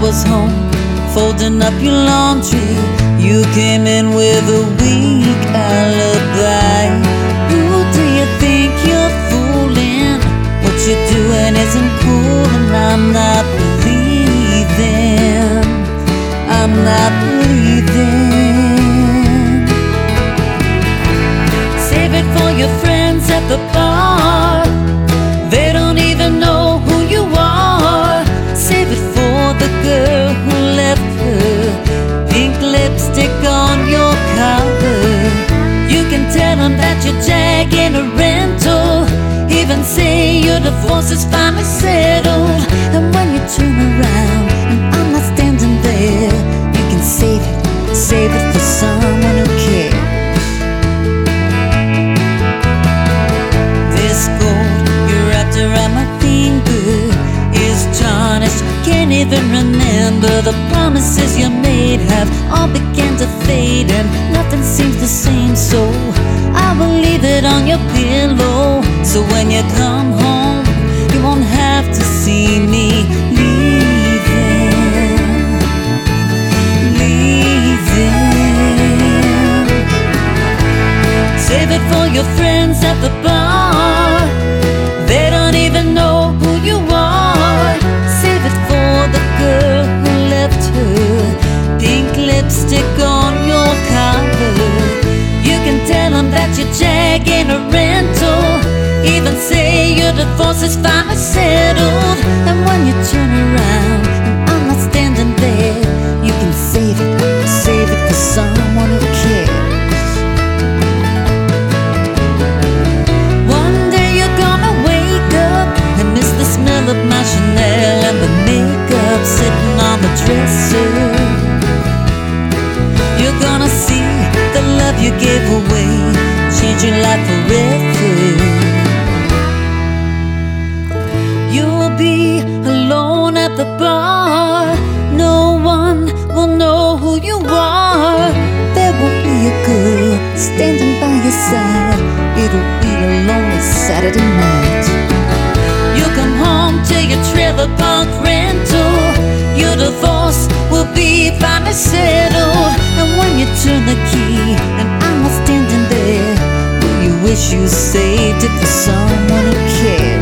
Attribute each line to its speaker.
Speaker 1: was home, folding up your laundry, you came in with a weak alibi. Who do you think you're fooling? What you're doing isn't cool, and I'm not believing. I'm not believing. Save it for your friends at the bar. They don't even know who you are. Save it for the girl who left her pink lipstick on your collar. You can tell them that you're jagging a rental, even say your divorce is finally settled. And when you turn around and I'm not standing there, you can save it for someone who cares. This gold you wrapped around my finger is tarnished, can't even remember. The promises you made have all begun to fade, and nothing seems the same, so I will leave it on your pillow. So when you come home, you won't have to see me leaving. Save it for your friends at the bar. They don't even know who you are. Save it for the girl who left her pink lipstick on your collar. You can tell them that you're jagging a rental, even say your divorce is finally settled. And when you turn around and I'm not standing there, you can save it for someone who cares. One day you're gonna wake up and miss the smell of my Chanel and the makeup sitting on the dresser. You're gonna see the love you gave away change your life forever. You'll be alone at the bar. No one will know who you are. There won't be a girl standing by your side. It'll be a lonely Saturday night. You'll come home to your trailer park rental. Your divorce will be finally settled. And when you turn the key and I'm not standing there, will you wish you saved it for someone who cares?